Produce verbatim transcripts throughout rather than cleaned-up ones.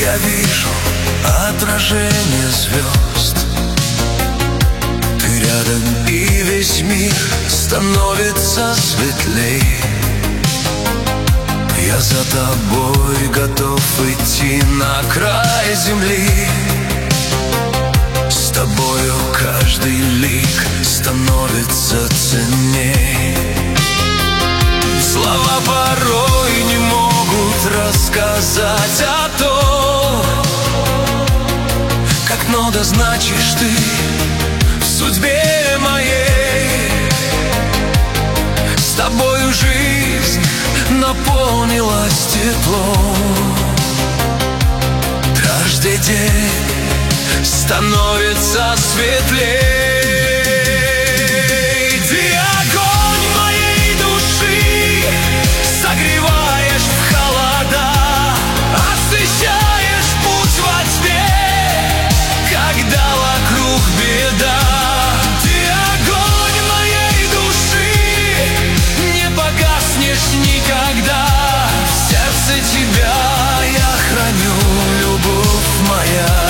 Я вижу отражение звезд. Ты рядом, и весь мир становится светлей. Я за тобой готов идти на край земли. С тобою каждый лик становится ценней. Слова порой не могут рассказать о том, как много значишь ты в судьбе моей. С тобою жизнь наполнилась теплом. Каждый день становится светлее. Ты огонь моей души, согреваешь в холода, освещаешь путь во тьме, когда вокруг беда. Ты огонь моей души, не погаснешь никогда. В сердце тебя я храню, любовь моя.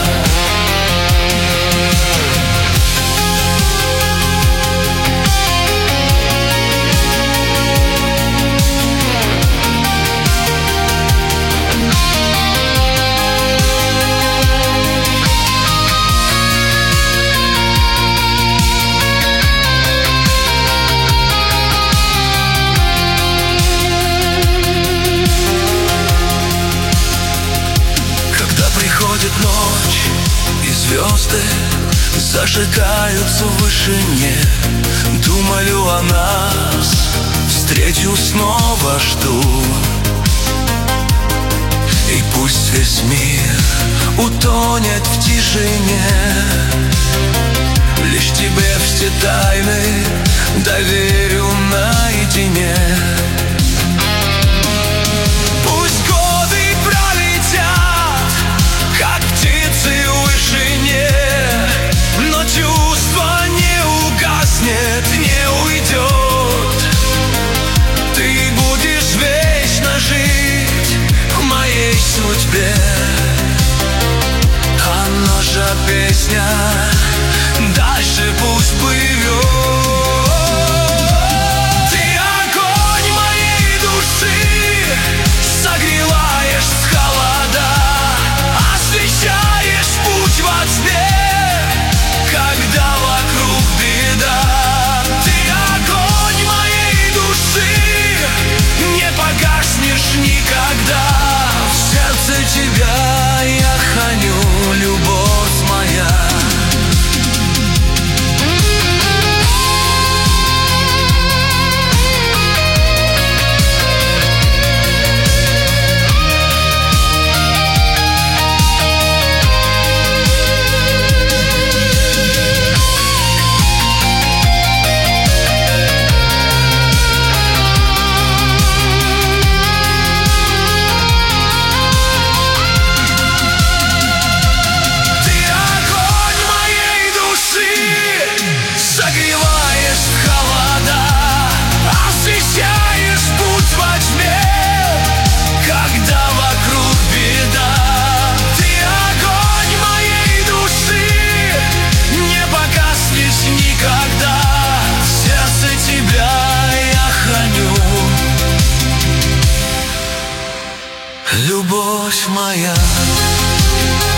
Ночь и звезды зажигаются в вышине. Думаю о нас, встречу снова жду. И пусть весь мир утонет в тишине, лишь тебе все тайны доверю наедине. Нет, не уйдет. Ты будешь вечно жить в моей судьбе. А наша песня дальше пусть плывет. Ты огонь моей души, согреваешь с холода, освещаешь путь во тьме, когда вокруг беда. Не погаснешь никогда. В сердце тебя я храню, любовь моя. Любовь моя.